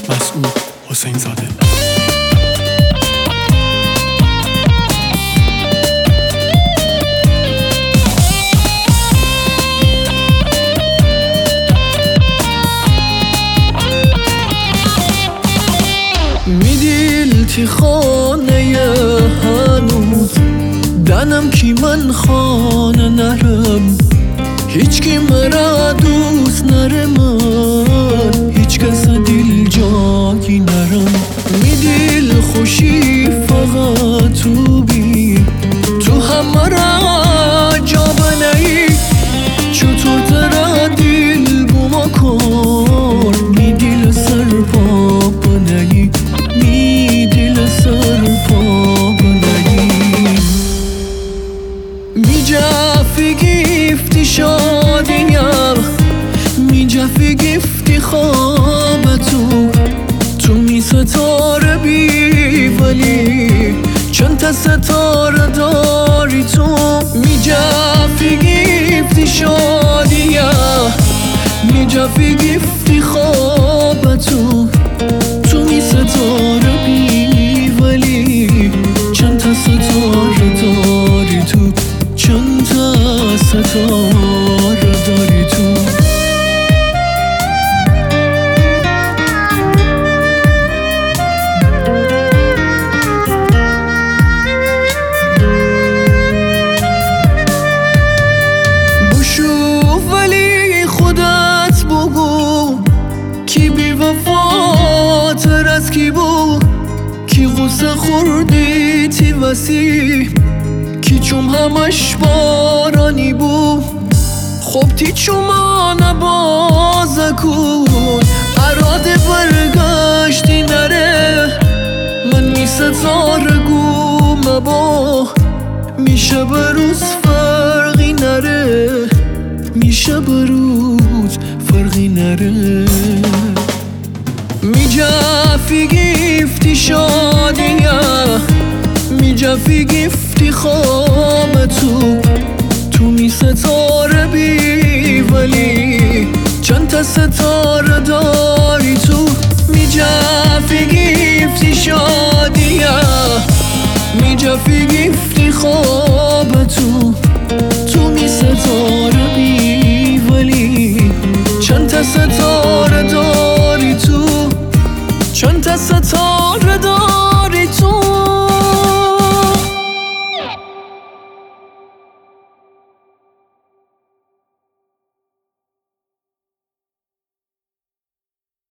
مسعود حسین زاده. میدیلتی خانه هنوز دنم کی من خانه نرم، هیچ کی مرا دوست نره، من هیچ کس دل جایی نرم. میدیل خوشی فقط تو بی تو همه را جا بنایی، چطور ترا دل بوما کن، میدیل سر پا بنایی، میدیل سر پا بنایی. میجافی گفتی شادیم، میجافی گفتی خواب تو می ستاره بی ولی چند تا ستاره داری تو. میجافی گفتی شادیم، میجافی گفتی خواب تو می ستاره بی ولی چند تا ستاره داری تو، چند تا ستاره داری تو. بشو ولی خودت بگو کی بی وفاتر از کی بود، کی غصه خوردی تی وسی، کی چوم همش بارانی بود. خب تی چوما نبازه کن اراده برگشتی نره، من می ستاره گومه با میشه بروز فرقی نره، میشه بروز فرقی نره. میجافی گفتی شادیم، میجافی گفتی خواب تو می ستاره بی ولی چند تا ستاره داری تو. میجافی گفتی شادیم، میجافی گفتی خواب تو می ستاره